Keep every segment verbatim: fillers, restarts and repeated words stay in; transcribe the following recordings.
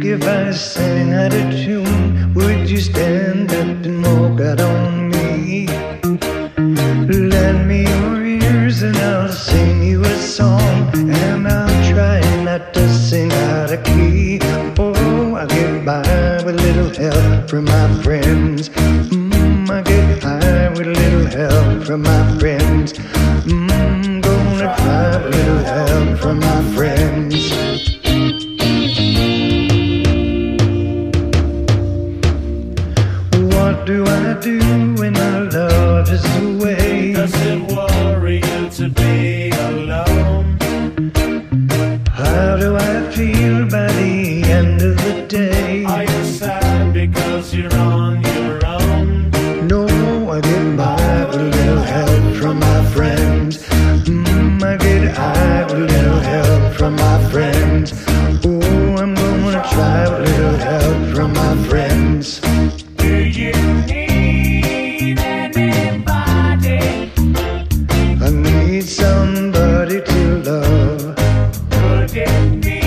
if I sang out of tune, would you stand up and walk out on me? Lend me your ears and I'll sing you a song, and I'll try not to sing out of key. Oh, I get by with a little help from my friends. Mmm, I get by with a little help from my friends. Mmm, gonna try with a little help from my friends. What do I do when my love is away? Does it worry you to be alone? How do I feel by the end of the day? Are you sad because you're on your own? No, I get by with a little help from my friends. Mmm, I get high with a little help from my friends. Oh, I'm gonna try with a little help from my friends. Do you need anybody? I need somebody to love. Could it be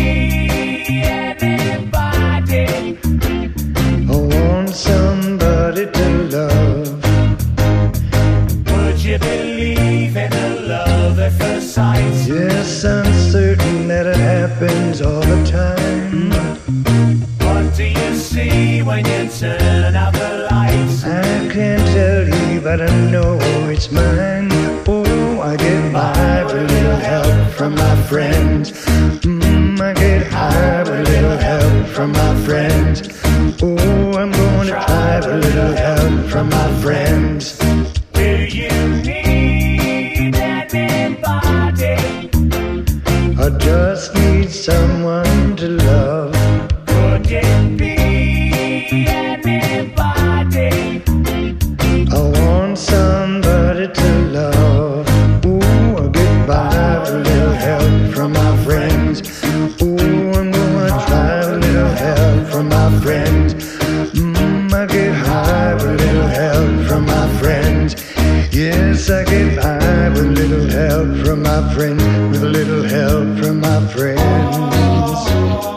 anybody? I want somebody to love. Would you believe in a love at first sight? Yes, I'm certain that it happens all the time. What do you see when you turn out the lights? I can't tell you, but I know it's mine. Oh, I get by with a little help from my friends. Mmm, I get high with a little help from my friends. Oh, I'm gonna try with a little help from my friends. Do you need anybody? I just need someone to love. Could it be anybody? I want somebody to love. Ooh, I get by with a little help from my friends. Ooh, I'm gonna try a little help from my friends. Mmm, I get high with a little help from my friends. Yes, I get high with a little help from my friends. With a little help from my friends.